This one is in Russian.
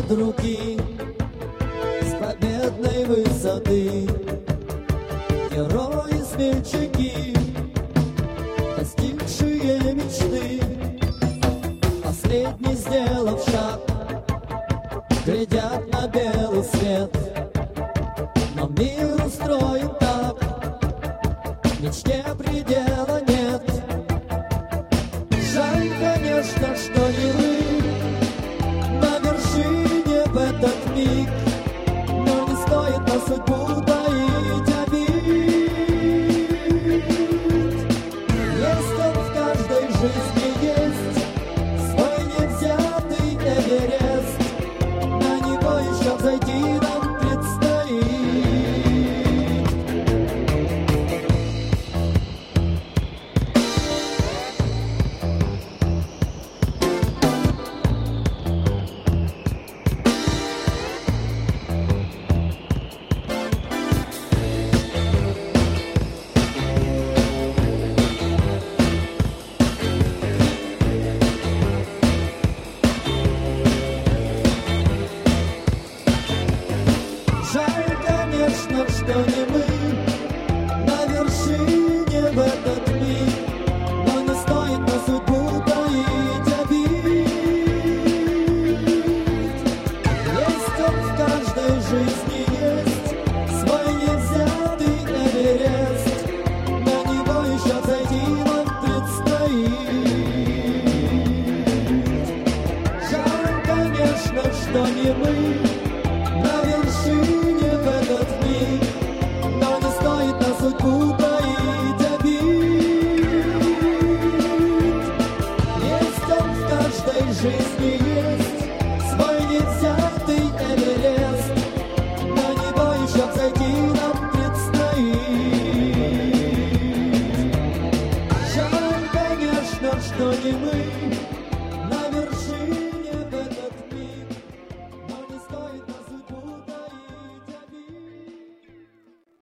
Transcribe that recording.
от руки с победной высоты. Герои-смельчаки, достигшие мечты, последний сделав шаг, глядят на белый свет. Но мир устроен так, мечте предела нет. Жаль, конечно, что не мы на вершине в этот миг, но не стоит на судьбу таить обид. Есть он в каждой жизни, есть свой невзятый Эверест, на него еще взойти нам предстоит. Жаль, конечно, что не мы на вершине в этот миг, но не стоит на судьбу таить обид. Есть он в каждой жизни, есть свой невзятый Эверест, на него еще зайти нам предстоит. Жаль, конечно, что не мы на вершине в этот миг, но не стоит на судьбу таить обид. Есть он в каждой жизни, есть свой невзятый Эверест, на него еще взойти нам предстоит. Жаль, конечно, что не мы на вершине.